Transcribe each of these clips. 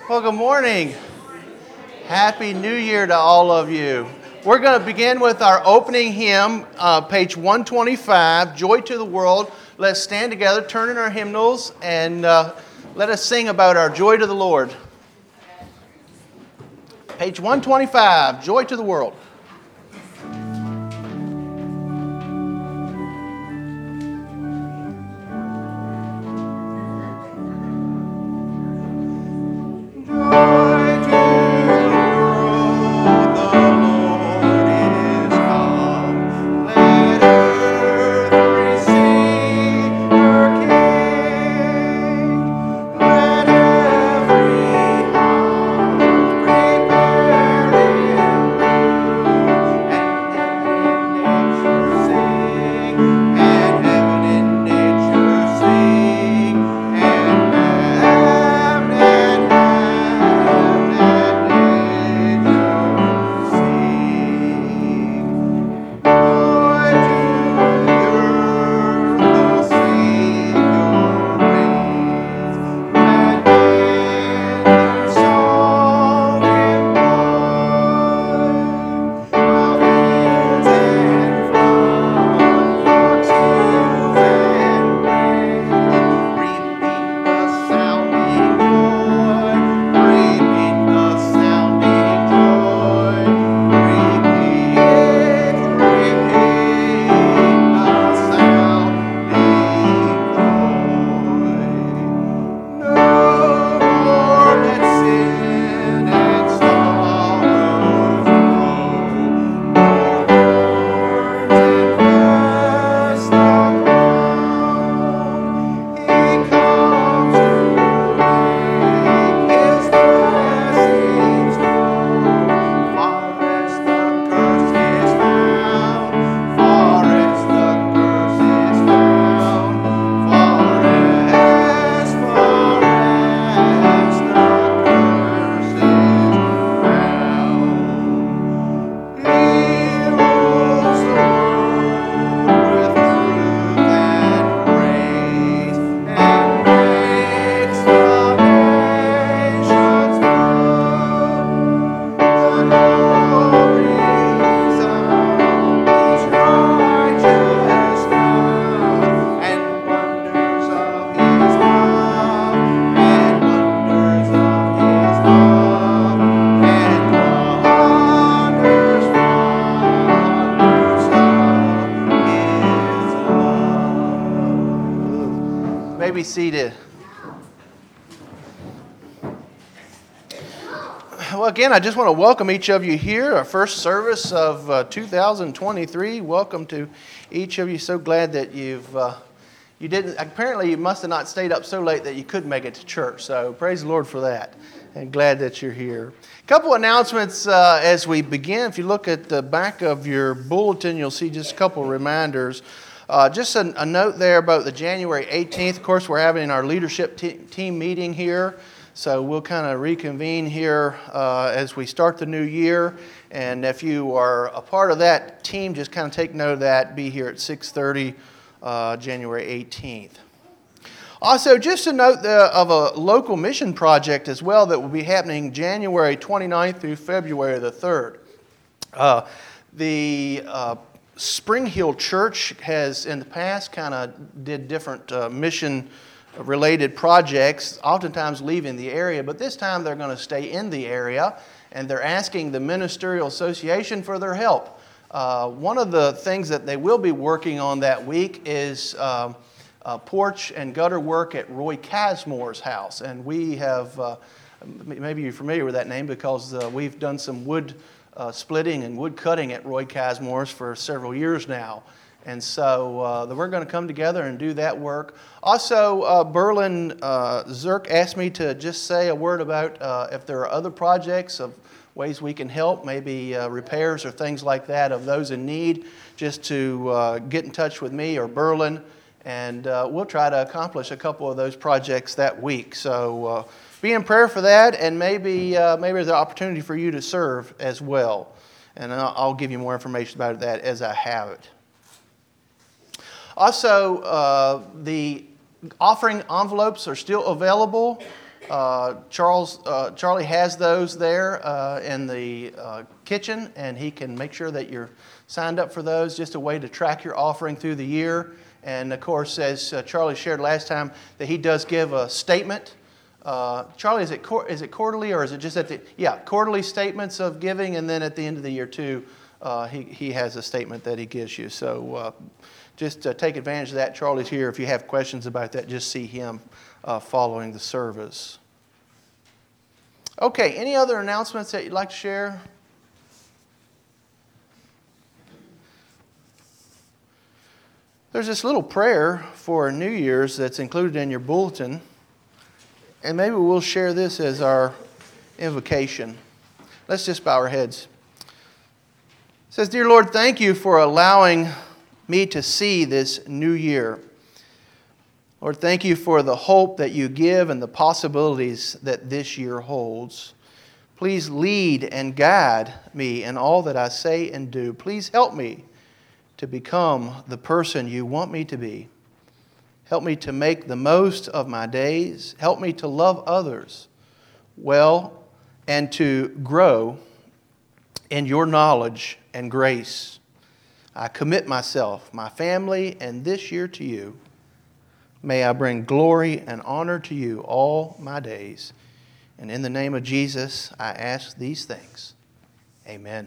Well, good morning. Happy New Year to all of you. We're going to begin with our opening hymn, page 125, Joy to the World. Let's stand together, turn in our hymnals, and let us sing about our joy to the Lord. Page 125, Joy to the World. Be seated. Well, again, I just want to welcome each of you here, our first service of 2023. Welcome to each of you. So glad that you didn't, apparently you must have not stayed up so late that you couldn't make it to church. So praise the Lord for that, and glad that you're here. A couple announcements as we begin. If you look at the back of your bulletin, you'll see just a couple reminders. Just a note there about the January 18th. Of course, we're having our leadership team meeting here. So we'll kind of reconvene here as we start the new year. And if you are a part of that team, just kind of take note of that. Be here at 6:30 January 18th. Also, just a note of a local mission project as well that will be happening January 29th through February the 3rd. Spring Hill Church has in the past kind of did different mission-related projects, oftentimes leaving the area, but this time they're going to stay in the area, and they're asking the Ministerial Association for their help. One of the things that they will be working on that week is porch and gutter work at Roy Casmore's house, and we have, maybe you're familiar with that name because we've done some wood splitting and wood cutting at Roy Casmore's for several years now. And so we're going to come together and do that work. Also, Berlin Zirk asked me to just say a word about if there are other projects of ways we can help, maybe repairs or things like that of those in need, just to get in touch with me or Berlin, and we'll try to accomplish a couple of those projects that week. So be in prayer for that, and maybe there's an opportunity for you to serve as well. And I'll give you more information about that as I have it. Also, the offering envelopes are still available. Charlie has those there in the kitchen, and he can make sure that you're signed up for those. Just a way to track your offering through the year. And of course, as Charlie shared last time, that he does give a statement. Charlie, is it quarterly, or is it just at the quarterly statements of giving, and then at the end of the year too, he has a statement that he gives you. So just take advantage of that. Charlie's here. If you have questions about that, just see him following the service. Okay, any other announcements that you'd like to share? There's this little prayer for New Year's that's included in your bulletin, and maybe we'll share this as our invocation. Let's just bow our heads. It says, "Dear Lord, thank you for allowing me to see this new year. Lord, thank you for the hope that you give and the possibilities that this year holds. Please lead and guide me in all that I say and do. Please help me to become the person you want me to be. Help me to make the most of my days. Help me to love others well and to grow in your knowledge and grace. I commit myself, my family, and this year to you. May I bring glory and honor to you all my days. And in the name of Jesus, I ask these things. Amen."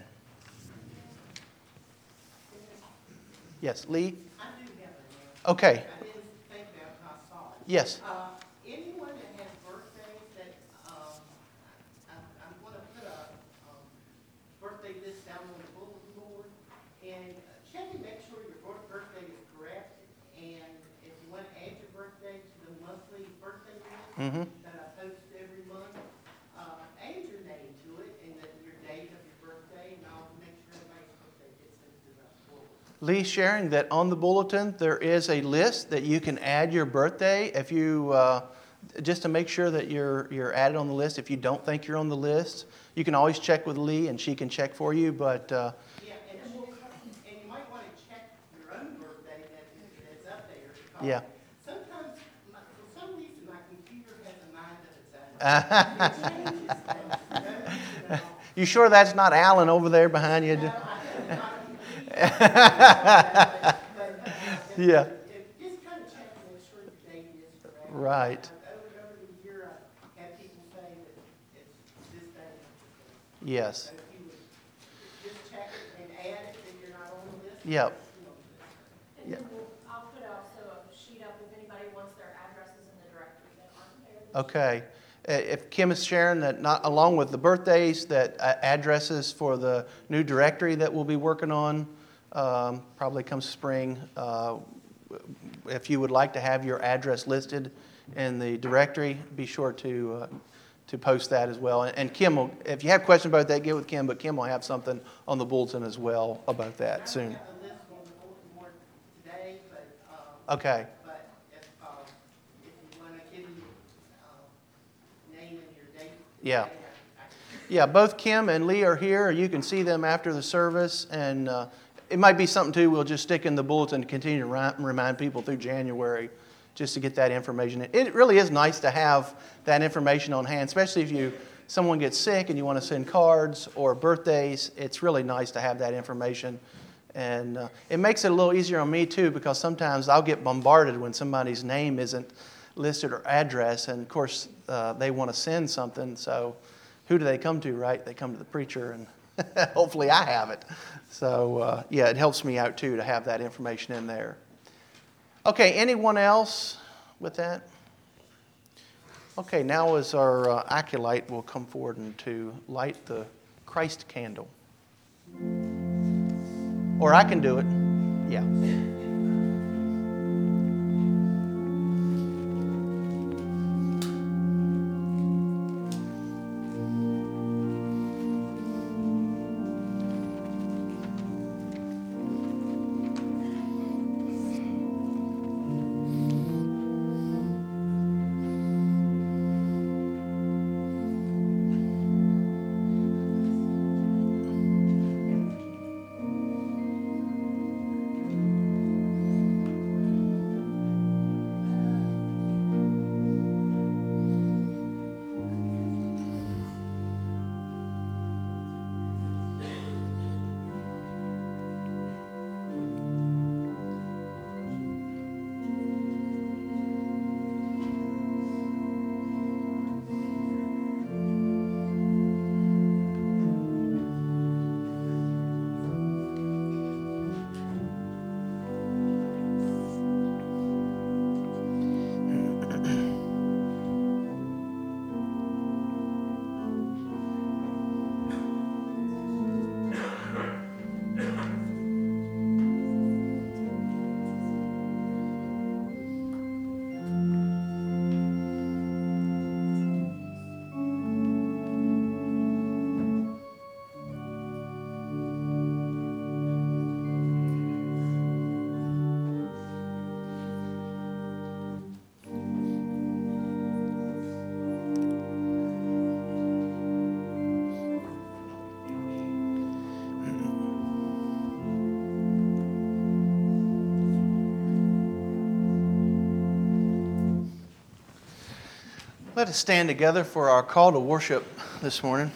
Yes, Lee? I do have an Okay. I didn't think about it, I saw it. Yes. Anyone that has birthdays that, I'm going to put a birthday list down on the bulletin board, and check and make sure your birthday is correct, and if you want to add your birthday to the monthly birthday list that I post every month, add your name to it and your date of your birthday, and I'll make sure everybody's birthday gets into the bulletin. Lee sharing that on the bulletin there is a list that you can add your birthday if you just to make sure that you're added on the list. If you don't think you're on the list, you can always check with Lee and she can check for you. But Yeah, and you might want to check your own birthday that's up there. Because yeah. Sometimes, for some reason, my computer has a mind of its own. You sure that's not Alan over there behind you? Yeah. Just kind of check and make sure the date is correct. Right. Over the year, I had people say that it's this day. Yes. So if you would just check it and add it, that you're not on the list. Yep. And then I'll put also a sheet up if anybody wants their addresses in the directory that aren't there. Okay. If Kim is sharing that, not along with the birthdays, that addresses for the new directory that we'll be working on, probably come spring. If you would like to have your address listed in the directory, be sure to post that as well. And Kim will, if you have questions about that, get with Kim. But Kim will have something on the bulletin as well about that soon. I don't have the list on the bulletin board today, but Okay. But if you want to give me name and your date. Yeah. I can- Yeah, both Kim and Lee are here. You can see them after the service, and it might be something too we'll just stick in the bulletin to continue to remind people through January just to get that information. It really is nice to have that information on hand, especially if someone gets sick and you want to send cards or birthdays. It's really nice to have that information. And it makes it a little easier on me too, because sometimes I'll get bombarded when somebody's name isn't listed or address, and of course they want to send something, so who do they come to, right? They come to the preacher, and hopefully I have it. So, yeah, it helps me out, too, to have that information in there. Okay, anyone else with that? Okay, now as our acolyte will come forward and to light the Christ candle. Or I can do it. Yeah. Let us stand together for our call to worship this morning.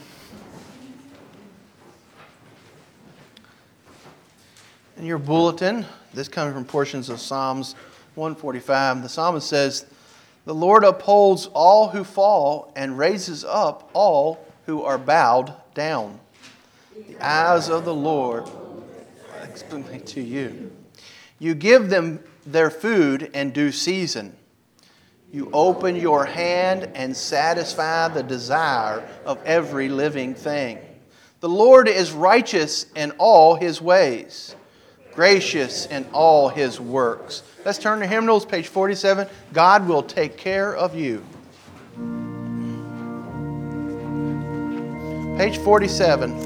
In your bulletin, this coming from portions of Psalms 145, the psalmist says, "The Lord upholds all who fall and raises up all who are bowed down. The eyes of the Lord explain to you. You give them their food in due season. You open your hand and satisfy the desire of every living thing. The Lord is righteous in all his ways, gracious in all his works." Let's turn to hymnals, page 47. God will take care of you. Page 47.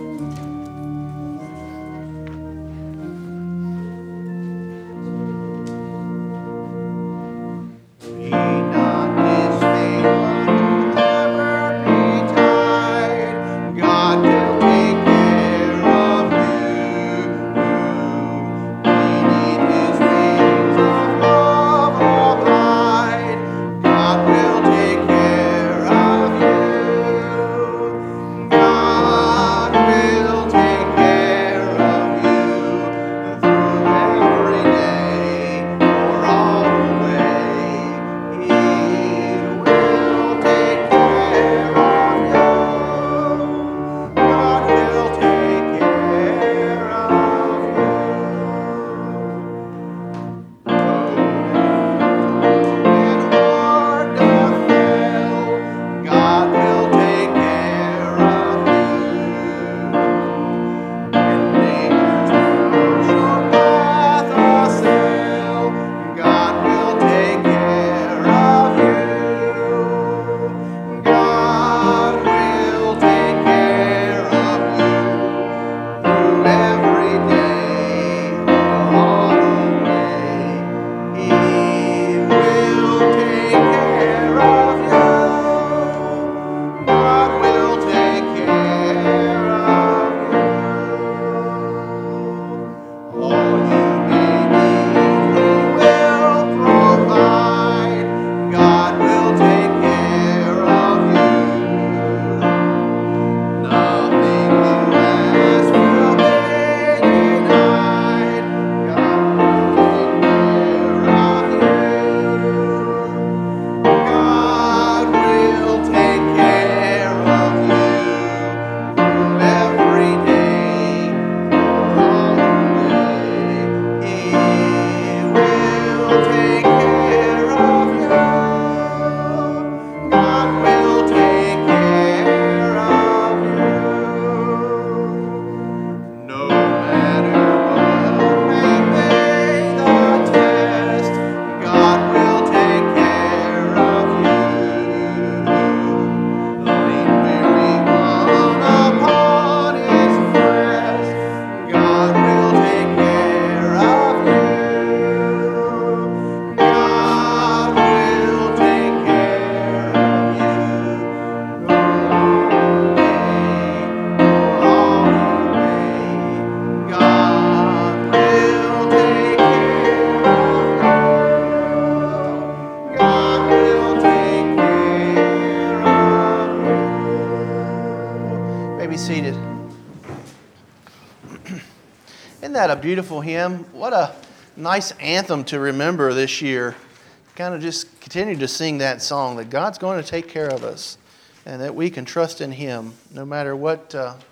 That a beautiful hymn? What a nice anthem to remember this year. Kind of just continue to sing that song, that God's going to take care of us and that we can trust in him no matter what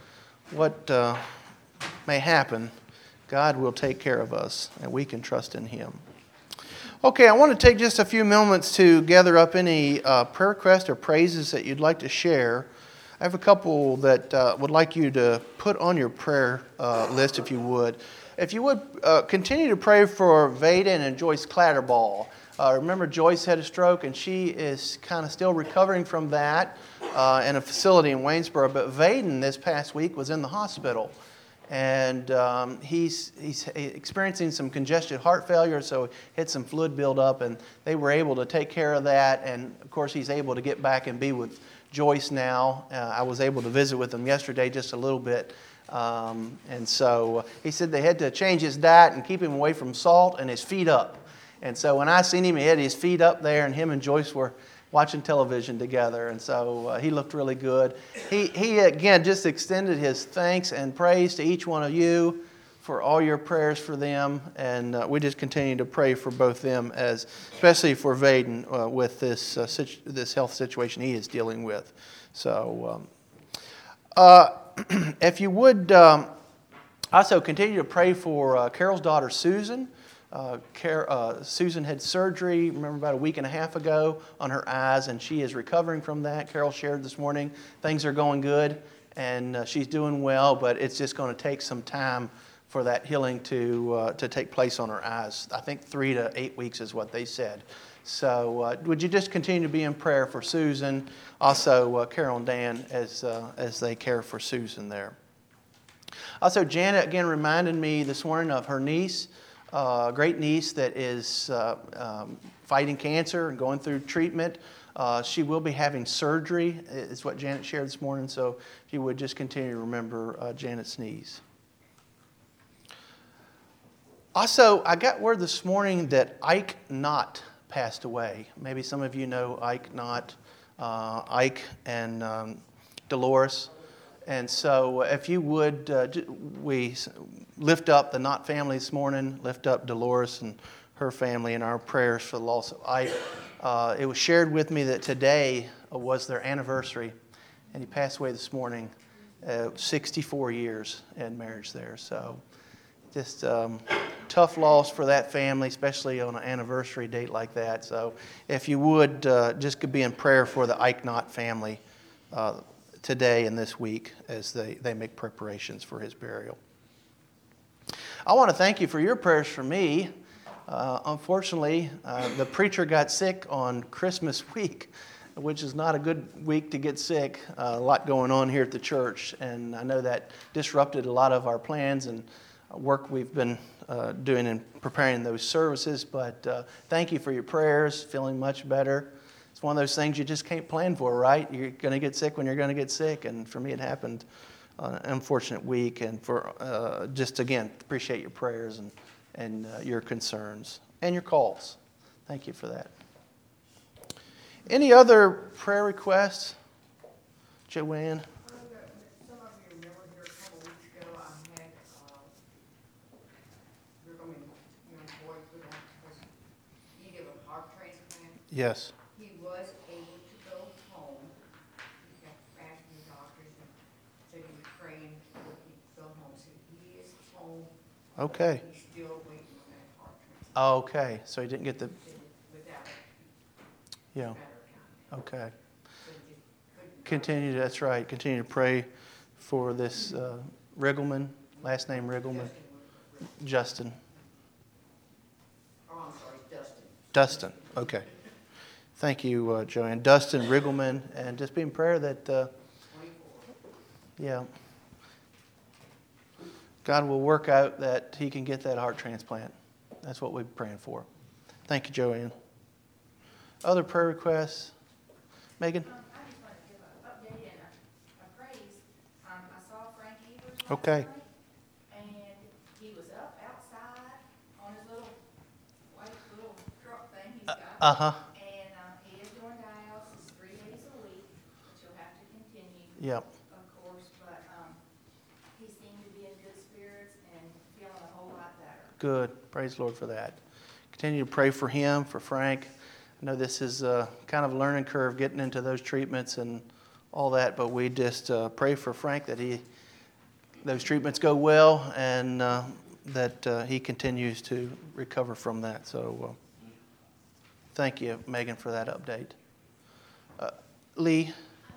may happen. God will take care of us and we can trust in him. Okay, I want to take just a few moments to gather up any prayer requests or praises that you'd like to share. I have a couple that would like you to put on your prayer list if you would. If you would, continue to pray for Vaden and Joyce Clatterball. Remember, Joyce had a stroke, and she is kind of still recovering from that in a facility in Waynesboro. But Vaden this past week was in the hospital, and he's experiencing some congested heart failure, so he had some fluid buildup, and they were able to take care of that. And, of course, he's able to get back and be with Joyce now. I was able to visit with him yesterday just a little bit. And so he said they had to change his diet and keep him away from salt and his feet up. And so when I seen him, he had his feet up there, and him and Joyce were watching television together, and so he looked really good. He again just extended his thanks and praise to each one of you for all your prayers for them, and we just continue to pray for both them, especially for Vaden with this health situation he is dealing with. So, if you would also continue to pray for Carol's daughter Susan. Susan had surgery, remember, about a week and a half ago on her eyes, and she is recovering from that. Carol shared this morning things are going good, and she's doing well, but it's just going to take some time for that healing to take place on her eyes. I think 3 to 8 weeks is what they said. So would you just continue to be in prayer for Susan, also Carol and Dan as they care for Susan there. Also, Janet again reminded me this morning of her niece, a great niece that is fighting cancer and going through treatment. She will be having surgery, is what Janet shared this morning. So if you would just continue to remember Janet's niece. Also, I got word this morning that Ike Knott passed away. Maybe some of you know Ike Knott, Ike and Dolores. And so if you would, we lift up the Knott family this morning, lift up Dolores and her family in our prayers for the loss of Ike. It was shared with me that today was their anniversary, and he passed away this morning, 64 years in marriage there. So just tough loss for that family, especially on an anniversary date like that. So if you would, just could be in prayer for the Ike Knott family today and this week as they make preparations for his burial. I want to thank you for your prayers for me. Unfortunately, the preacher got sick on Christmas week, which is not a good week to get sick. A lot going on here at the church, and I know that disrupted a lot of our plans and work we've been doing in preparing those services. But thank you for your prayers, feeling much better. It's one of those things you just can't plan for, right? You're going to get sick when you're going to get sick, and for me it happened on an unfortunate week. And for just again, appreciate your prayers and your concerns and your calls. Thank you for that. Any other prayer requests, Joanne? Some of you remember here a couple weeks ago, I had, we're going to, boy put on, was needed a heart transplant. Yes. He was able to go home. He got back from the doctors and said he was praying that he could go home. So he is home. Okay. He's still waiting on that heart transplant. Okay. So he didn't get the. Without Yeah. better time. Okay. So he just couldn't. Continue. That's right. Continue to pray for this Riggleman. Last name Riggleman. Justin. Oh, I'm sorry, Dustin. Dustin. Okay. Thank you, Joanne. Dustin Riggleman, and just be in prayer that, 24. yeah, God will work out that he can get that heart transplant. That's what we're praying for. Thank you, Joanne. Other prayer requests? Megan? I just want to give an update and a praise. I saw Frank Evers Okay. last night, and he was up outside on his little white little truck thing he's got. Uh-huh. And he is doing dialysis 3 days a week, which he'll have to continue, Yep. of course. But he seemed to be in good spirits and feeling a whole lot better. Good. Praise the Lord for that. Continue to pray for him, for Frank. I know this is kind of a learning curve getting into those treatments and all that, but we just pray for Frank that those treatments go well and that he continues to recover from that. So thank you, Megan, for that update. Lee?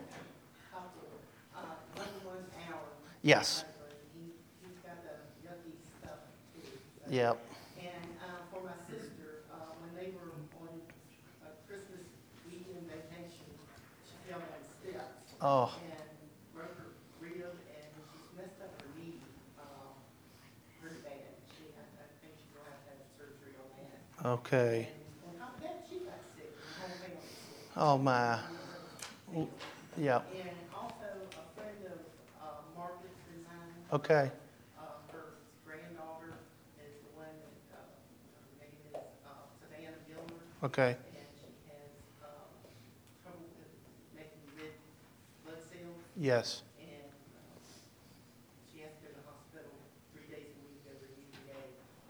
One hour. Yes. He's got the yucky stuff too. Yep. And for my sister, when they were on a Christmas weekend vacation, she fell down the steps. Oh. And broke her rib, and she's messed up her knee pretty bad. I think she's going to have surgery on that. Okay. And on top of that, she got sick. The whole family was sick. Oh, my. Yeah. And also, a friend of Margaret's resigned. Okay. Her granddaughter is the one that, her name is Savannah Gilmer. Okay. And she has Yes. And she has to go to the hospital 3 days a week over UVA.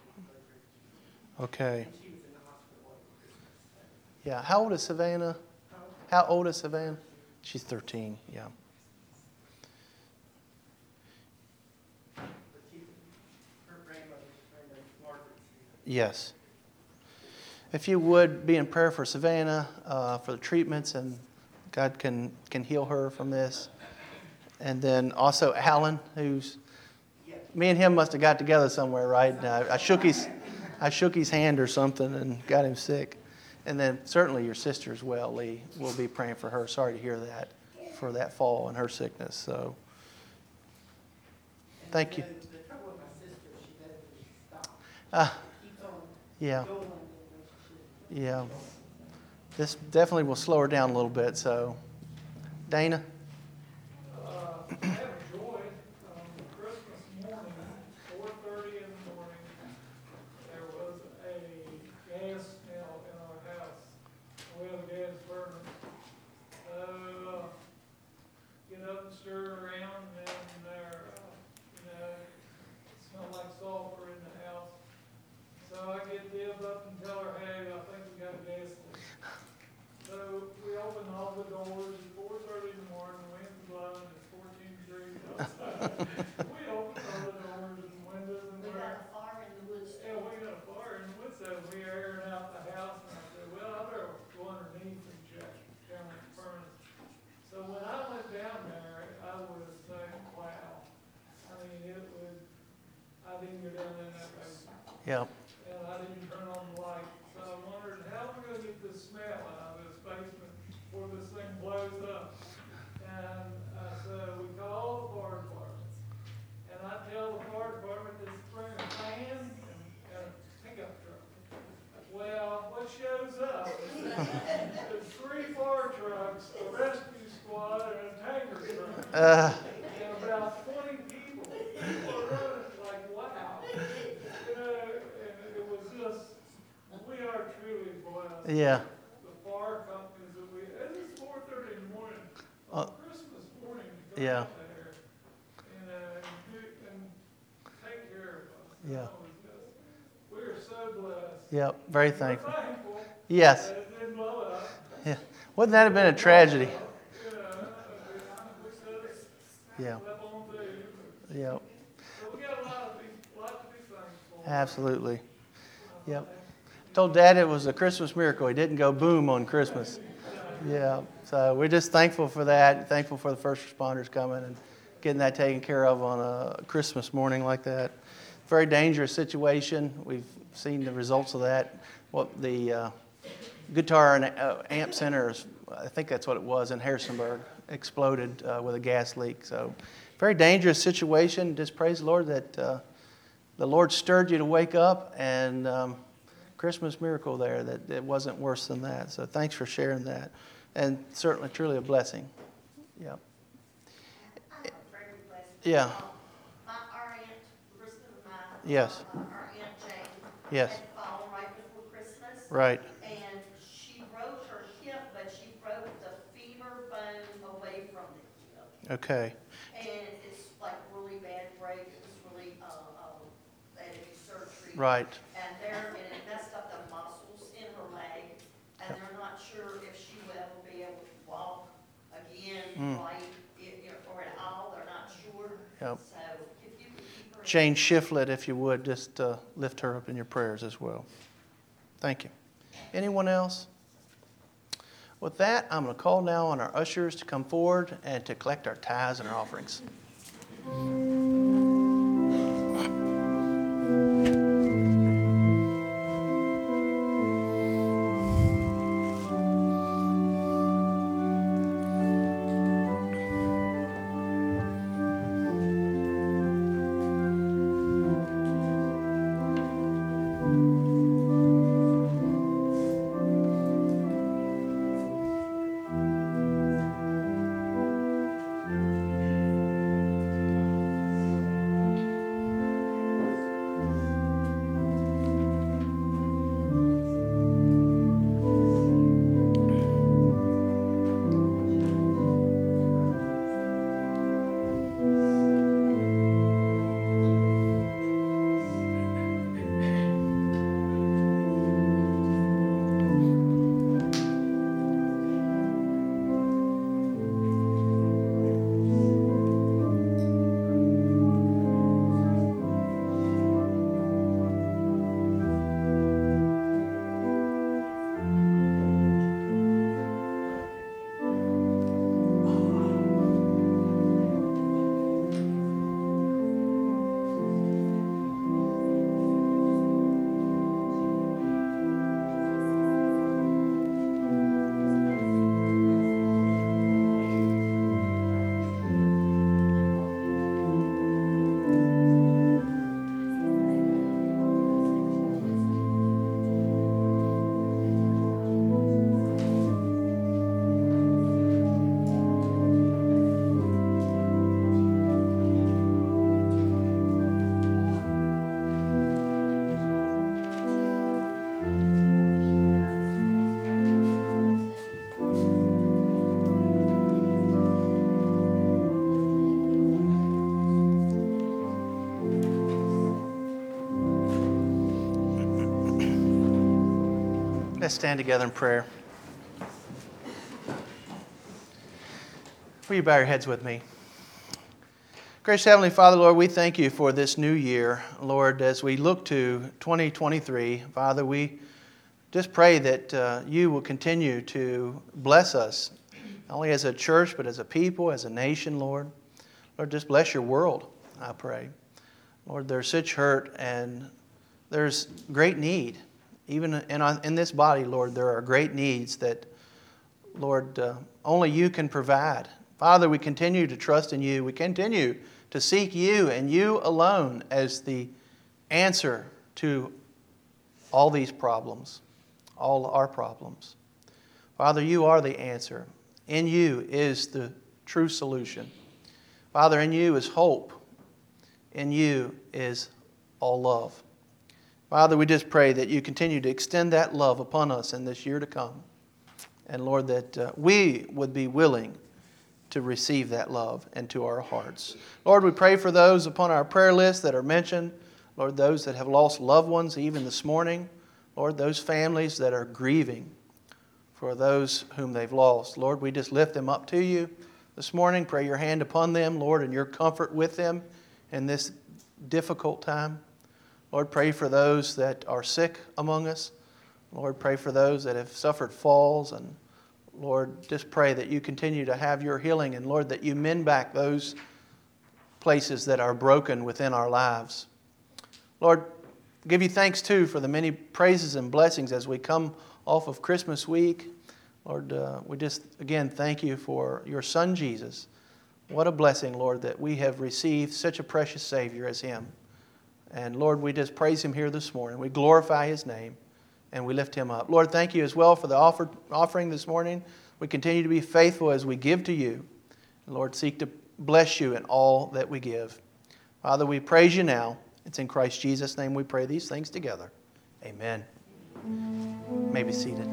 Okay. And she was in the hospital over Christmas. So. Yeah. How old is Savannah? How old is Savannah? She's 13. Yeah. But her grandmother's friend is Margaret. Yes. If you would be in prayer for Savannah, for the treatments, and God can heal her from this. And then also Alan, who's, me and him must have got together somewhere, right? I shook his hand or something and got him sick. And then certainly your sister as well, Lee. We'll be praying for her. Sorry to hear that, for that fall and her sickness. So, thank you. The trouble with my sister, she doesn't stop. She keeps on Yeah. going when she should. Yeah. This definitely will slow her down a little bit. So, Dana? I have a joy. Christmas morning, 4:30 in the morning, there was a gas smell in our house. We have a gas burner. Get up and stir around, and there, it smelled like sulfur in the house. So I get Deb up and tell her, hey, I think we got a gas leak. So we open all the doors at 4:30 in the morning, the wind's blowing, it's 14 degrees outside. We open all the doors and windows and We we're, got a fire in the woods. yeah, we got a fire in the woods, so we are airing out the house, and I said, well, I better go underneath and check down at the furnace. So when I went down there, I was saying, wow. I mean, I didn't go down in that basement. Yeah. And I didn't turn on the light, so I wondered, how am I gonna get this smell out of this basement before this thing blows up? And so we call the fire department, and I tell the fire department to bring a fan and a pickup truck. Well, what shows up is 3 fire trucks, a rescue squad, and a tanker truck. And about 20 people. People are running like, wow. And it was just, we are truly blessed. Yeah. The fire companies that it is 4:30 in the morning, Uh, on Christmas morning, to come yeah. out there and take care of us. Yeah. We are so blessed. Yeah. Very We're thankful. thankful Yes. that it didn't blow up. Yeah. Wouldn't that have been a tragedy? We said it Yeah. slept on through. Yeah. So we got a lot to be thankful for. Absolutely. Yep. Told Dad it was a Christmas miracle. He didn't go boom on Christmas. Yeah. So we're just thankful for that. Thankful for the first responders coming and getting that taken care of on a Christmas morning like that. Very dangerous situation. We've seen the results of that. What the guitar and amp center, I think that's what it was in Harrisonburg, exploded with a gas leak. So very dangerous situation. Just praise the Lord that the Lord stirred you to wake up, and Christmas miracle there, that it wasn't worse than that. So thanks for sharing that. And certainly, truly a blessing. Yeah. I have a prayer request. Yeah. Our aunt, Kristen and I. Yes. Our aunt Jane. Yes. Had fallen right before Christmas. Right. And she broke her hip, but she broke the femur bone away from the hip. Okay. And it's like really bad break. It was really, they had to do surgery. Right. And it messed up the muscles in her leg. And they're not sure if she will ever be able to walk again, right, or at all. They're not sure. Yep. So if you could keep her. Jane Shiflett, if you would, just lift her up in your prayers as well. Thank you. Anyone else? With that, I'm going to call now on our ushers to come forward and to collect our tithes and our offerings. Let's stand together in prayer. Will you bow your heads with me? Gracious Heavenly Father, Lord, we thank you for this new year. Lord, as we look to 2023, Father, we just pray that you will continue to bless us, not only as a church, but as a people, as a nation, Lord. Lord, just bless your world, I pray. Lord, there's such hurt and there's great need. Even in this body, Lord, there are great needs that, Lord, only you can provide. Father, we continue to trust in you. We continue to seek you and you alone as the answer to all these problems, all our problems. Father, you are the answer. In you is the true solution. Father, in you is hope. In you is all love. Father, we just pray that you continue to extend that love upon us in this year to come. And Lord, that we would be willing to receive that love into our hearts. Lord, we pray for those upon our prayer list that are mentioned. Lord, those that have lost loved ones even this morning. Lord, those families that are grieving for those whom they've lost. Lord, we just lift them up to you this morning. Pray your hand upon them, Lord, and your comfort with them in this difficult time. Lord, pray for those that are sick among us. Lord, pray for those that have suffered falls. And Lord, just pray that you continue to have your healing. And Lord, that you mend back those places that are broken within our lives. Lord, give you thanks too for the many praises and blessings as we come off of Christmas week. Lord, we just again thank you for your Son Jesus. What a blessing, Lord, that we have received such a precious Savior as Him. And Lord, we just praise Him here this morning. We glorify His name and we lift Him up. Lord, thank you as well for the offering this morning. We continue to be faithful as we give to you. And Lord, seek to bless you in all that we give. Father, we praise you now. It's in Christ Jesus' name we pray these things together. Amen. You may be seated.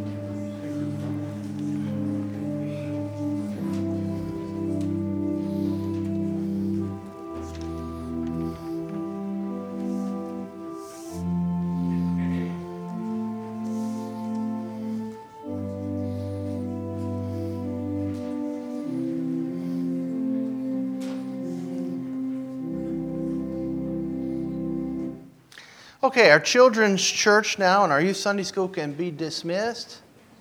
Okay, our children's church now and our youth Sunday school can be dismissed.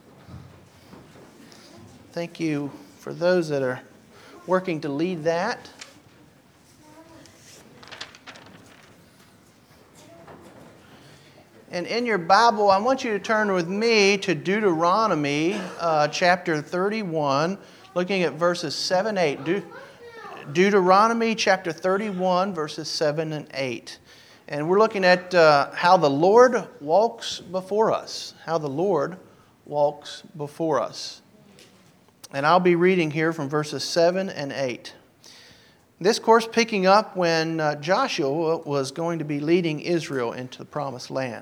Thank you for those that are working to lead that. And in your Bible, I want you to turn with me to Deuteronomy chapter 31, looking at verses 7 and 8. Deuteronomy chapter 31, verses 7 and 8. And we're looking at how the Lord walks before us. How the Lord walks before us. And I'll be reading here from verses 7 and 8. This course picking up when Joshua was going to be leading Israel into the promised land.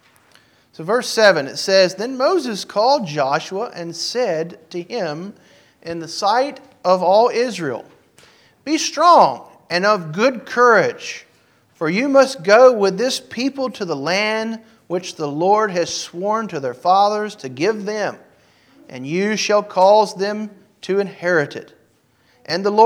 So verse 7, it says, Then Moses called Joshua and said to him in the sight of all Israel, Be strong and of good courage, for you must go with this people to the land which the Lord has sworn to their fathers to give them, and you shall cause them to inherit it. And the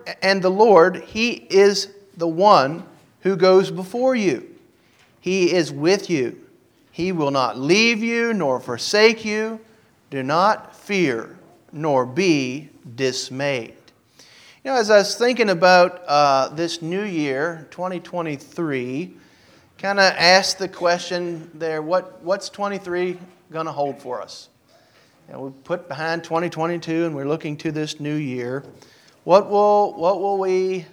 Lord, He is the one who goes before you. He is with you. He will not leave you nor forsake you. Do not fear nor be dismayed. You know, as I was thinking about this new year, 2023, kind of asked the question there, what's 23 going to hold for us? You know, we put behind 2022 and we're looking to this new year. What will we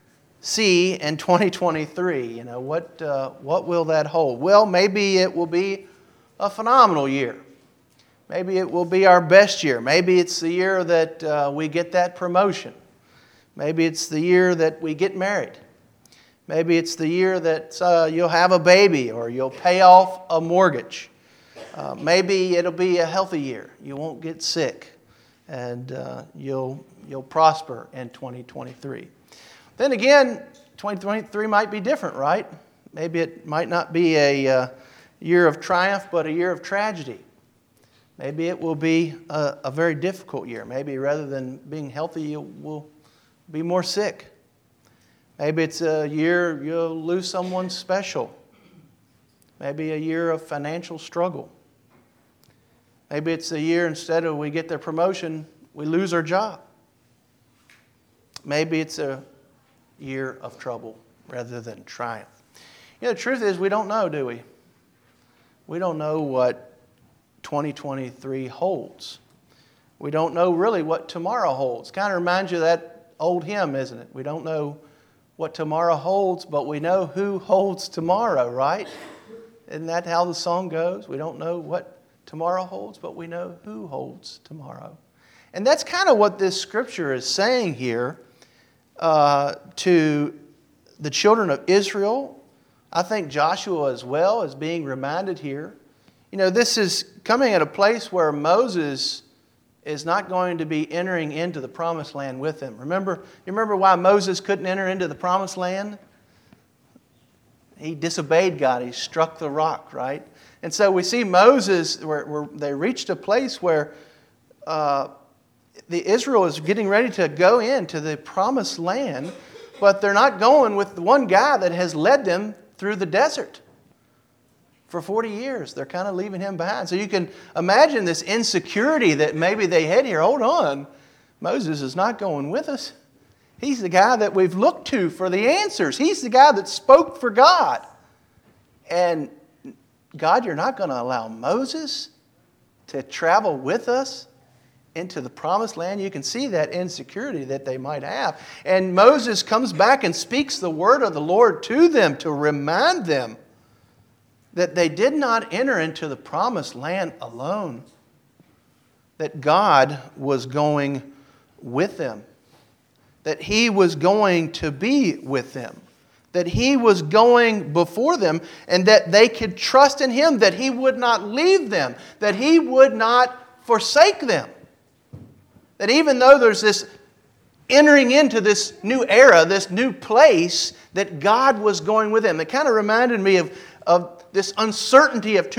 see in 2023? You know, what will that hold? Well, maybe it will be a phenomenal year. Maybe it will be our best year. Maybe it's the year that we get that promotion. Maybe it's the year that we get married. Maybe it's the year that you'll have a baby or you'll pay off a mortgage. Maybe it'll be a healthy year. You won't get sick and you'll prosper in 2023. Then again, 2023 might be different, right? Maybe it might not be a year of triumph, but a year of tragedy. Maybe it will be a very difficult year. Maybe rather than being healthy, you will be more sick. Maybe it's a year you'll lose someone special. Maybe a year of financial struggle. Maybe it's a year instead of we get the promotion, we lose our job. Maybe it's a year of trouble rather than triumph. You know, the truth is we don't know, do we? We don't know what 2023 holds. We don't know really what tomorrow holds. Kind of reminds you of that old hymn, isn't it? We don't know what tomorrow holds, but we know who holds tomorrow, right? Isn't that how the song goes? We don't know what tomorrow holds, but we know who holds tomorrow. And that's kind of what this scripture is saying here to the children of Israel. I think Joshua as well is being reminded here. You know, this is coming at a place where Moses is not going to be entering into the promised land with them. You remember why Moses couldn't enter into the promised land? He disobeyed God. He struck the rock, right? And so we see Moses, where they reached a place where the Israel is getting ready to go into the promised land, but they're not going with the one guy that has led them through the desert for 40 years. They're kind of leaving him behind. So you can imagine this insecurity that maybe they had here. Hold on, Moses is not going with us. He's the guy that we've looked to for the answers. He's the guy that spoke for God. And God, you're not going to allow Moses to travel with us into the promised land? You can see that insecurity that they might have. And Moses comes back and speaks the word of the Lord to them to remind them that they did not enter into the promised land alone, that God was going with them, that He was going to be with them, that He was going before them, and that they could trust in Him, that He would not leave them, that He would not forsake them. That even though there's this entering into this new era, this new place, that God was going with them. It kind of reminded me of this uncertainty of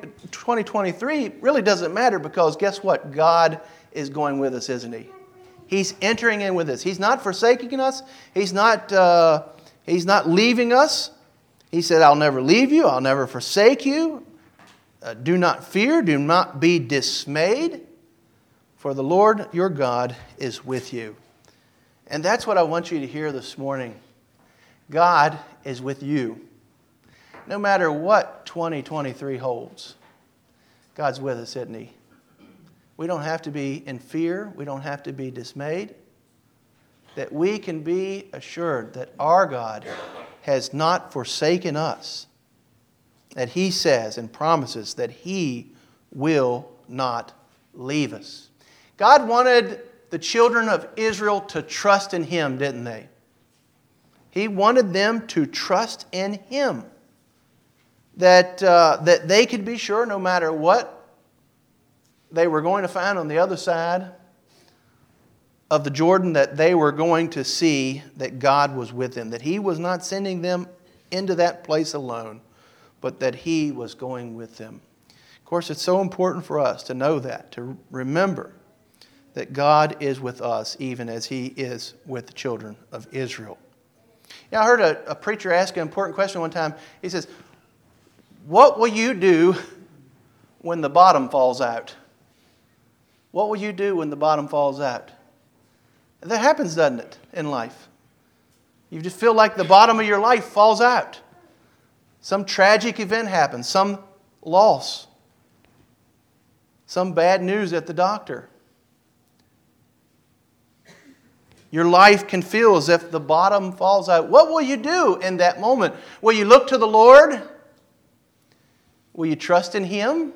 2023 really doesn't matter, because guess what? God is going with us, isn't He? He's entering in with us. He's not forsaking us. He's not leaving us. He said, I'll never leave you. I'll never forsake you. Do not fear. Do not be dismayed. For the Lord your God is with you. And that's what I want you to hear this morning. God is with you. No matter what 2023 holds, God's with us, isn't He? We don't have to be in fear. We don't have to be dismayed. That we can be assured that our God has not forsaken us. That He says and promises that He will not leave us. God wanted the children of Israel to trust in Him, didn't they? He wanted them to trust in Him. That they could be sure no matter what they were going to find on the other side of the Jordan, that they were going to see that God was with them. That He was not sending them into that place alone, but that He was going with them. Of course, it's so important for us to know that, to remember that God is with us even as He is with the children of Israel. You know, I heard a preacher ask an important question one time. He says, what will you do when the bottom falls out? What will you do when the bottom falls out? That happens, doesn't it, in life? You just feel like the bottom of your life falls out. Some tragic event happens, some loss, some bad news at the doctor. Your life can feel as if the bottom falls out. What will you do in that moment? Will you look to the Lord? Will you trust in Him?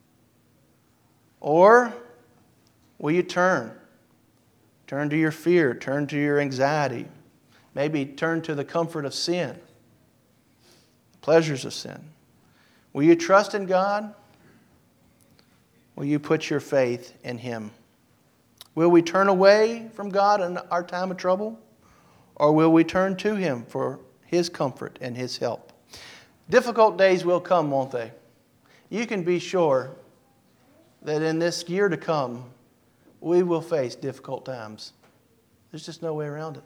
Or will you turn? Turn to your fear. Turn to your anxiety. Maybe turn to the comfort of sin. The pleasures of sin. Will you trust in God? Will you put your faith in Him? Will we turn away from God in our time of trouble? Or will we turn to Him for His comfort and His help? Difficult days will come, won't they? You can be sure that in this year to come, we will face difficult times. There's just no way around it.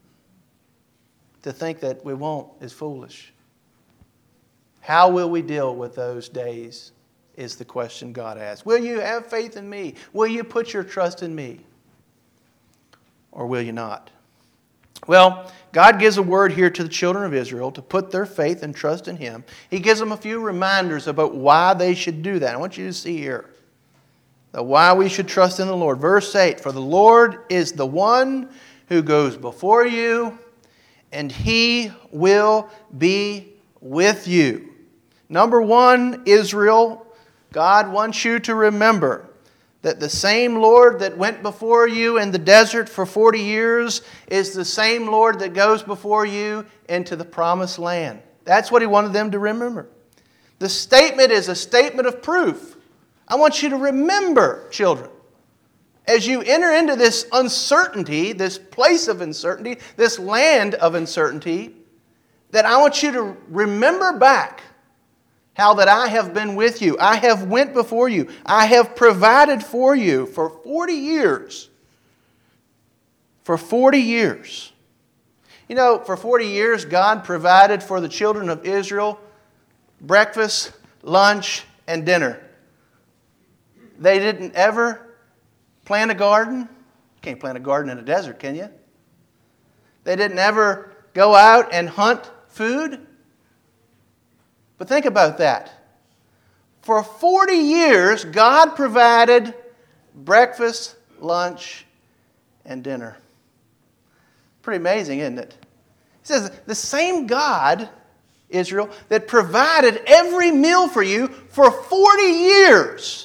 To think that we won't is foolish. How will we deal with those days is the question God asks. Will you have faith in me? Will you put your trust in me? Or will you not? Well, God gives a word here to the children of Israel to put their faith and trust in Him. He gives them a few reminders about why they should do that. I want you to see here why we should trust in the Lord. Verse 8, for the Lord is the one who goes before you, and He will be with you. Number one, Israel, God wants you to remember that the same Lord that went before you in the desert for 40 years is the same Lord that goes before you into the promised land. That's what He wanted them to remember. The statement is a statement of proof. I want you to remember, children, as you enter into this uncertainty, this place of uncertainty, this land of uncertainty, that I want you to remember back how that I have been with you. I have went before you. I have provided for you for 40 years. For 40 years. You know, for 40 years, God provided for the children of Israel breakfast, lunch, and dinner. They didn't ever plant a garden. You can't plant a garden in a desert, can you? They didn't ever go out and hunt food. But think about that. For 40 years, God provided breakfast, lunch, and dinner. Pretty amazing, isn't it? It says the same God, Israel, that provided every meal for you for 40 years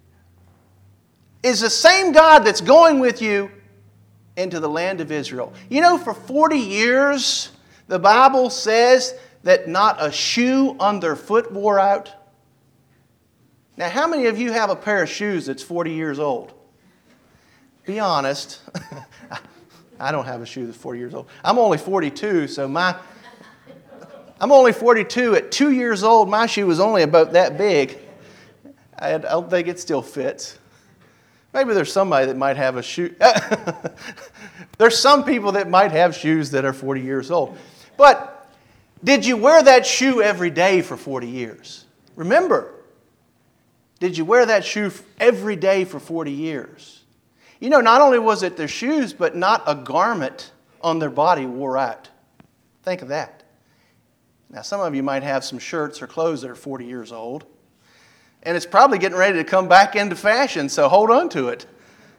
is the same God that's going with you into the land of Israel. You know, for 40 years, the Bible says that not a shoe on their foot wore out. Now, how many of you have a pair of shoes that's 40 years old? Be honest. I don't have a shoe that's 40 years old. I'm only 42, so I'm only 42. At 2 years old, my shoe was only about that big. I don't think it still fits. Maybe there's somebody that might have a shoe. There's some people that might have shoes that are 40 years old. But did you wear that shoe every day for 40 years? Remember, did you wear that shoe every day for 40 years? You know, not only was it their shoes, but not a garment on their body wore out. Think of that. Now, some of you might have some shirts or clothes that are 40 years old. And it's probably getting ready to come back into fashion, so hold on to it.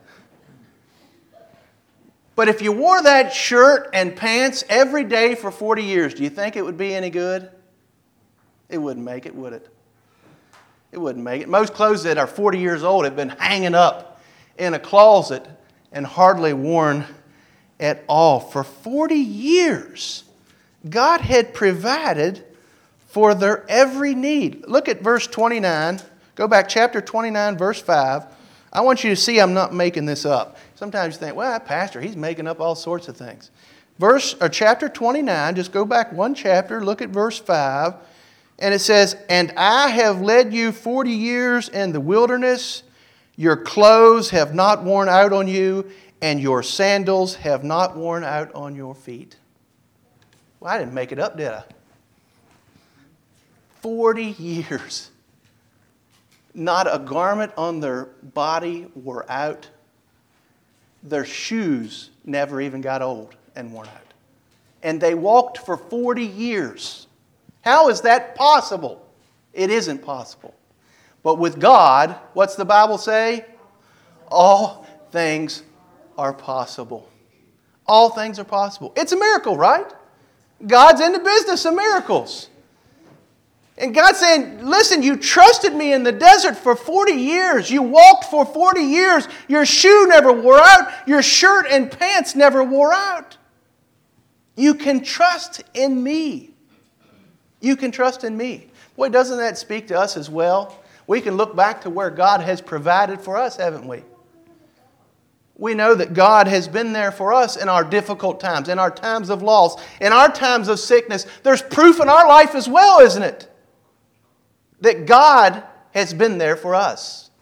But if you wore that shirt and pants every day for 40 years, do you think it would be any good? It wouldn't make it, would it? It wouldn't make it. Most clothes that are 40 years old have been hanging up in a closet and hardly worn at all. For 40 years, God had provided for their every need. Look at verse 29. Go back, chapter 29, verse 5. I want you to see I'm not making this up. Sometimes you think, well, that pastor, he's making up all sorts of things. Chapter 29, just go back one chapter, look at verse 5. And it says, and I have led you 40 years in the wilderness. Your clothes have not worn out on you, and your sandals have not worn out on your feet. Well, I didn't make it up, did I? 40 years. Not a garment on their body wore out. Their shoes never even got old and worn out. And they walked for 40 years. How is that possible? It isn't possible. But with God, what's the Bible say? All things are possible. All things are possible. It's a miracle, right? God's in the business of miracles. And God's saying, listen, you trusted me in the desert for 40 years. You walked for 40 years. Your shoe never wore out. Your shirt and pants never wore out. You can trust in me. You can trust in me. Boy, doesn't that speak to us as well? We can look back to where God has provided for us, haven't we? We know that God has been there for us in our difficult times, in our times of loss, in our times of sickness. There's proof in our life as well, isn't it? That God has been there for us.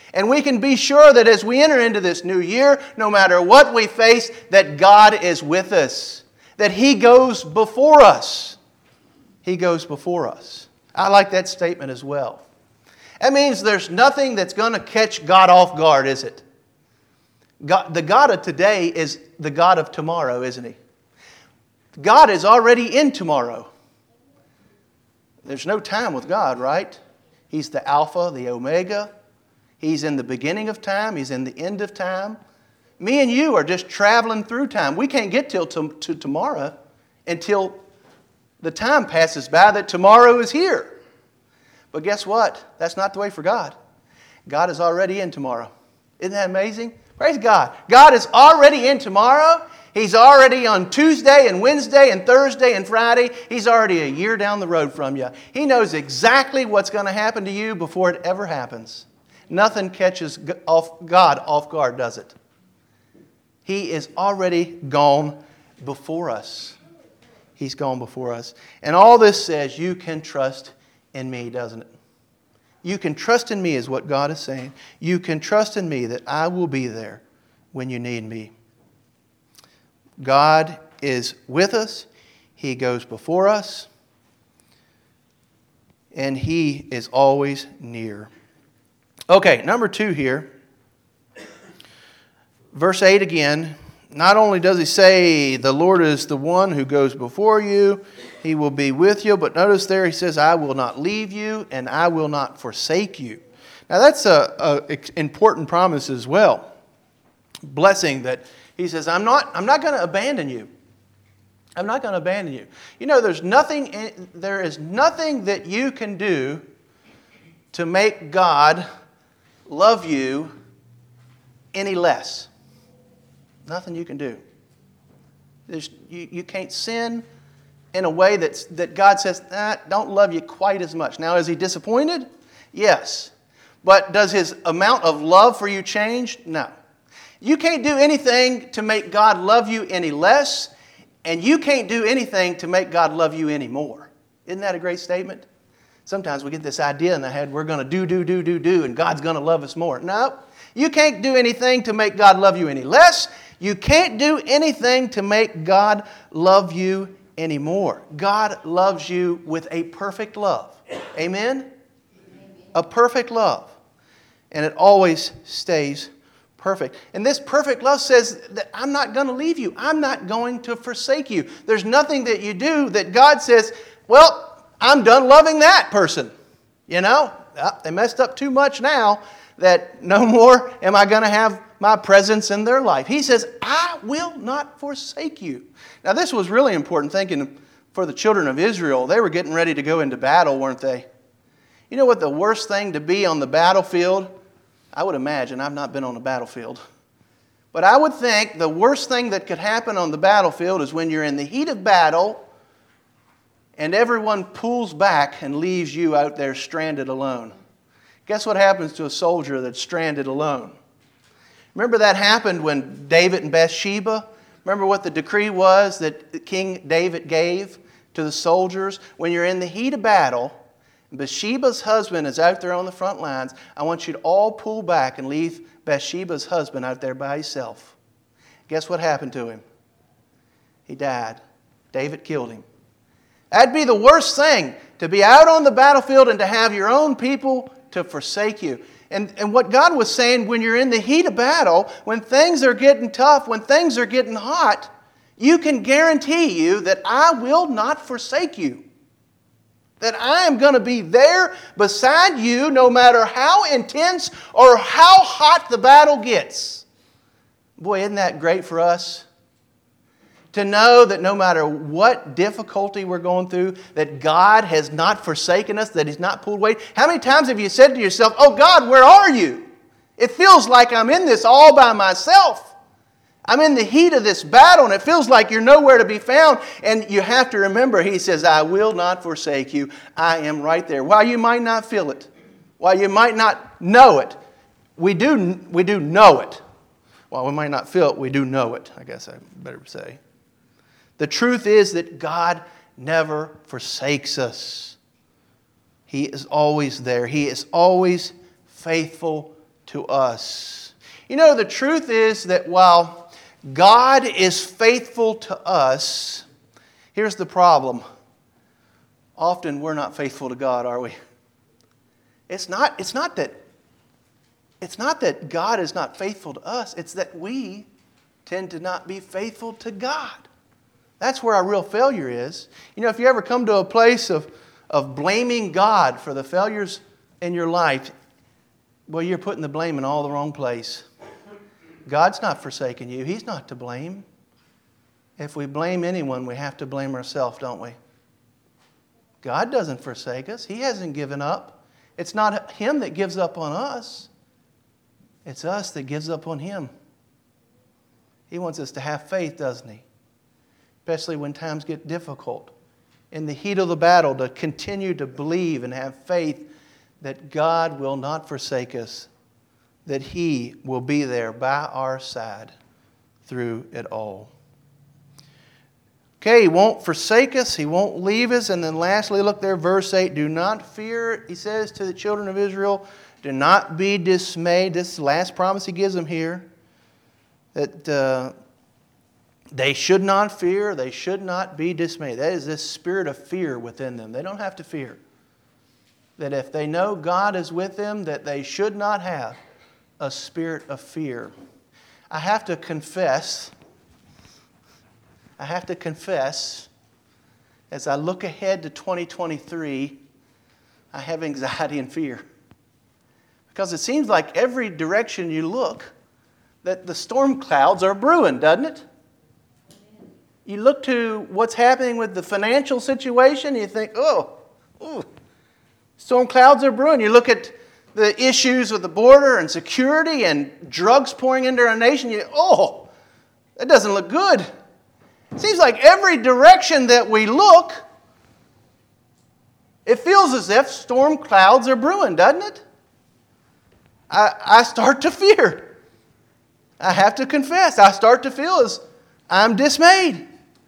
And we can be sure that as we enter into this new year, no matter what we face, that God is with us. That He goes before us. He goes before us. I like that statement as well. That means there's nothing that's going to catch God off guard, is it? God, the God of today is the God of tomorrow, isn't He? God is already in tomorrow. There's no time with God, right? He's the Alpha, the Omega. He's in the beginning of time. He's in the end of time. Me and you are just traveling through time. We can't get to tomorrow until the time passes by that tomorrow is here. But guess what? That's not the way for God. God is already in tomorrow. Isn't that amazing? Praise God. God is already in tomorrow. He's already on Tuesday and Wednesday and Thursday and Friday. He's already a year down the road from you. He knows exactly what's going to happen to you before it ever happens. Nothing catches God off guard, does it? He is already gone before us. He's gone before us. And all this says you can trust in me, doesn't it? You can trust in me is what God is saying. You can trust in me that I will be there when you need me. God is with us. He goes before us. And He is always near. Okay, number 2 here. Verse 8 again. Not only does He say the Lord is the one who goes before you, He will be with you, but notice there He says, I will not leave you and I will not forsake you. Now that's an important promise as well. Blessing that He says, I'm not going to abandon you. I'm not going to abandon you. You know, there is nothing that you can do to make God love you any less. Nothing you can do. You can't sin in a way that God says, don't love you quite as much. Now, is He disappointed? Yes. But does His amount of love for you change? No. You can't do anything to make God love you any less, and you can't do anything to make God love you any more. Isn't that a great statement? Sometimes we get this idea in the head, we're going to do, and God's going to love us more. No, you can't do anything to make God love you any less. You can't do anything to make God love you anymore. God loves you with a perfect love. Amen? A perfect love. And it always stays perfect. And this perfect love says that I'm not going to leave you. I'm not going to forsake you. There's nothing that you do that God says, well, I'm done loving that person. You know, they messed up too much now that no more am I going to have my presence in their life. He says, I will not forsake you. Now, this was really important thinking for the children of Israel. They were getting ready to go into battle, weren't they? You know what the worst thing to be on the battlefield? I would imagine. I've not been on a battlefield. But I would think the worst thing that could happen on the battlefield is when you're in the heat of battle and everyone pulls back and leaves you out there stranded alone. Guess what happens to a soldier that's stranded alone? Remember that happened when David and Bathsheba? Remember what the decree was that King David gave to the soldiers? When you're in the heat of battle, Bathsheba's husband is out there on the front lines, I want you to all pull back and leave Bathsheba's husband out there by himself. Guess what happened to him? He died. David killed him. That'd be the worst thing, to be out on the battlefield and to have your own people to forsake you. And what God was saying, when you're in the heat of battle, when things are getting tough, when things are getting hot, you can guarantee you that I will not forsake you. That I am going to be there beside you no matter how intense or how hot the battle gets. Boy, isn't that great for us? To know that no matter what difficulty we're going through, that God has not forsaken us, that He's not pulled away. How many times have you said to yourself, oh God, where are you? It feels like I'm in this all by myself. I'm in the heat of this battle and it feels like you're nowhere to be found. And you have to remember, He says, I will not forsake you. I am right there. While you might not feel it, while you might not know it, we do know it. While we might not feel it, we do know it, I guess I better say. The truth is that God never forsakes us. He is always there. He is always faithful to us. You know, the truth is that while God is faithful to us, here's the problem. Often we're not faithful to God, are we? It's not that God is not faithful to us. It's that we tend to not be faithful to God. That's where our real failure is. You know, if you ever come to a place of blaming God for the failures in your life, well, you're putting the blame in all the wrong place. God's not forsaken you. He's not to blame. If we blame anyone, we have to blame ourselves, don't we? God doesn't forsake us. He hasn't given up. It's not Him that gives up on us. It's us that gives up on Him. He wants us to have faith, doesn't He? Especially when times get difficult. In the heat of the battle, to continue to believe and have faith that God will not forsake us, that He will be there by our side through it all. Okay, He won't forsake us. He won't leave us. And then lastly, look there, verse 8. Do not fear, He says to the children of Israel. Do not be dismayed. This is the last promise He gives them here. That they should not fear. They should not be dismayed. That is this spirit of fear within them. They don't have to fear. That if they know God is with them, that they should not have a spirit of fear. I have to confess, as I look ahead to 2023, I have anxiety and fear. Because it seems like every direction you look, that the storm clouds are brewing, doesn't it? You look to what's happening with the financial situation, you think, storm clouds are brewing. You look at the issues with the border and security and drugs pouring into our nation, that doesn't look good. It seems like every direction that we look, it feels as if storm clouds are brewing, doesn't it? I start to fear. I have to confess, I start to feel as I'm dismayed.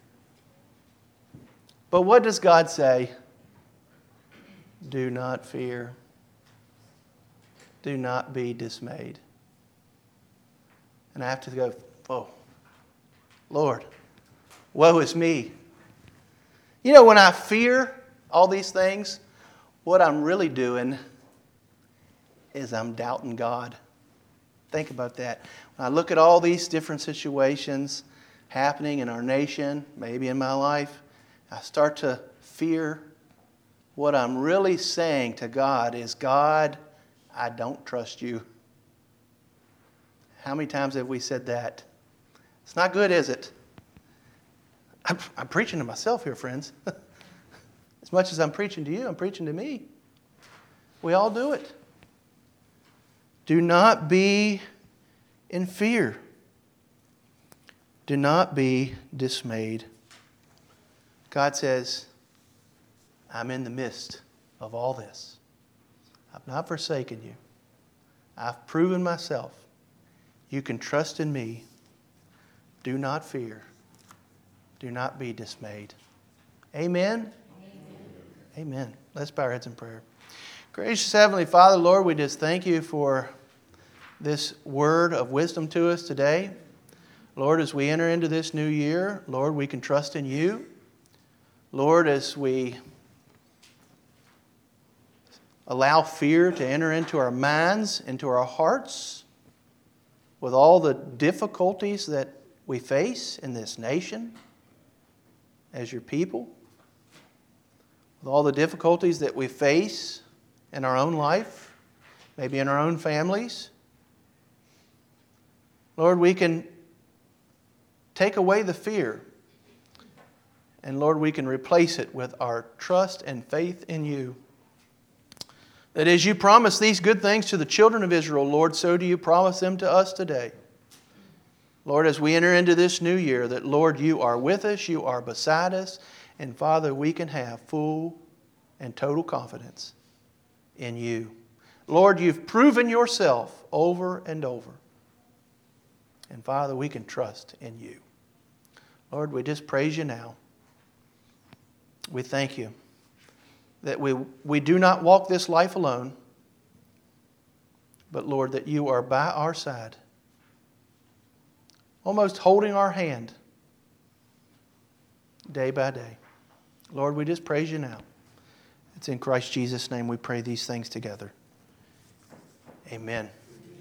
But what does God say? Do not fear. Do not be dismayed. And I have to go, Lord, woe is me. You know, when I fear all these things, what I'm really doing is I'm doubting God. Think about that. When I look at all these different situations happening in our nation, maybe in my life, I start to fear. What I'm really saying to God is, God, I don't trust you. How many times have we said that? It's not good, is it? I'm preaching to myself here, friends. As much as I'm preaching to you, I'm preaching to me. We all do it. Do not be in fear. Do not be dismayed. God says, I'm in the midst of all this. I've not forsaken you. I've proven myself. You can trust in me. Do not fear. Do not be dismayed. Amen? Amen. Let's bow our heads in prayer. Gracious Heavenly Father, Lord, we just thank you for this word of wisdom to us today. Lord, as we enter into this new year, Lord, we can trust in you. Lord, as we allow fear to enter into our minds, into our hearts, with all the difficulties that we face in this nation as your people, with all the difficulties that we face in our own life, maybe in our own families. Lord, we can take away the fear, and Lord, we can replace it with our trust and faith in you. That as you promise these good things to the children of Israel, Lord, so do you promise them to us today. Lord, as we enter into this new year, that, Lord, you are with us, you are beside us, and Father, we can have full and total confidence in you. Lord, you've proven yourself over and over. And Father, we can trust in you. Lord, we just praise you now. We thank you that we do not walk this life alone. but Lord, that you are by our side, almost holding our hand day by day. Lord, we just praise you now. It's in Christ Jesus' name we pray these things together. Amen.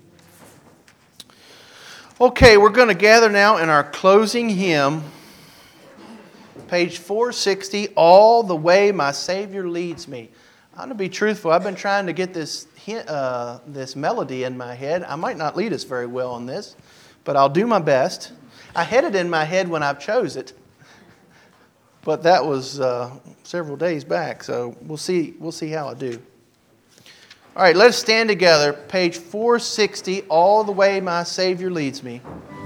Okay, we're going to gather now in our closing hymn, page 460, All the Way My Savior Leads Me. I'm going to be truthful. I've been trying to get this melody in my head. I might not lead us very well on this, but I'll do my best. I had it in my head when I chose it, but that was several days back, so we'll see how I do. All right, let's stand together. Page 460, All the Way My Savior Leads Me.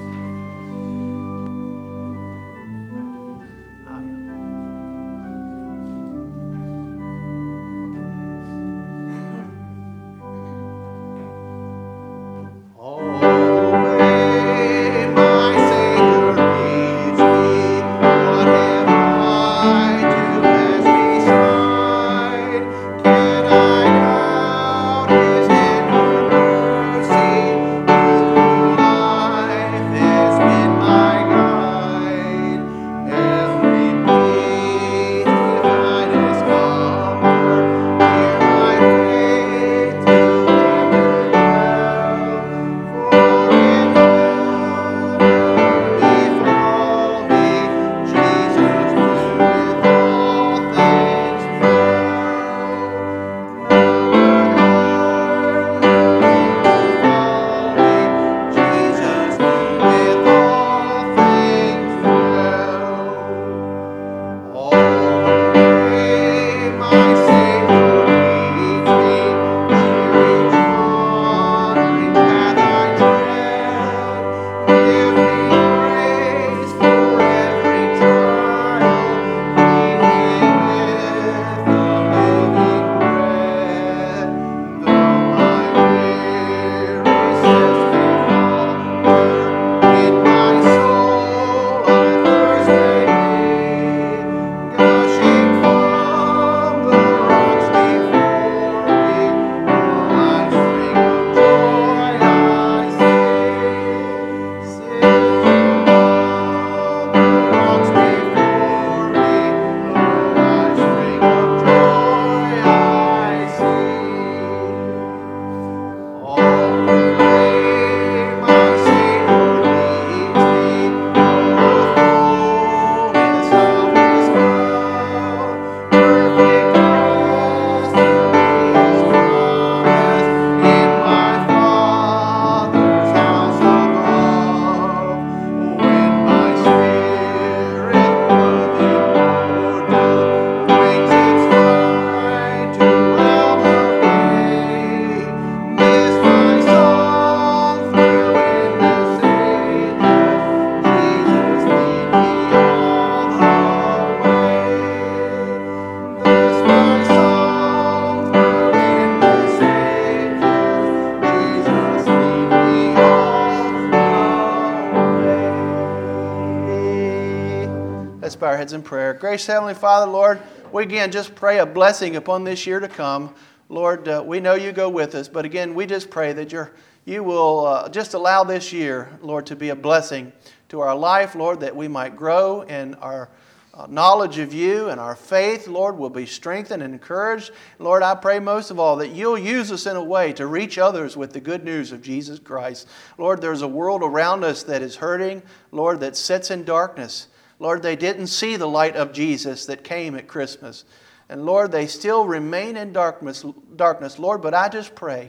Let's bow our heads in prayer. Gracious Heavenly Father, Lord, we again just pray a blessing upon this year to come. Lord, we know you go with us, but again, we just pray that you will just allow this year, Lord, to be a blessing to our life, Lord, that we might grow in our knowledge of you, and our faith, Lord, will be strengthened and encouraged. Lord, I pray most of all that you'll use us in a way to reach others with the good news of Jesus Christ. Lord, there's a world around us that is hurting, Lord, that sits in darkness. Lord, they didn't see the light of Jesus that came at Christmas. And Lord, they still remain in darkness, Lord, but I just pray,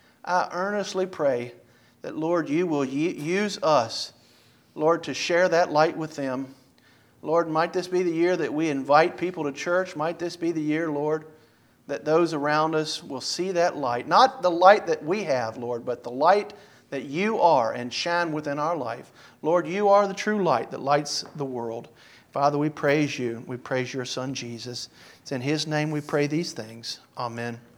I earnestly pray that, Lord, you will use us, Lord, to share that light with them. Lord, might this be the year that we invite people to church? Might this be the year, Lord, that those around us will see that light? Not the light that we have, Lord, but the light that you are and shine within our life. Lord, you are the true light that lights the world. Father, we praise you. We praise your Son, Jesus. It's in his name we pray these things. Amen.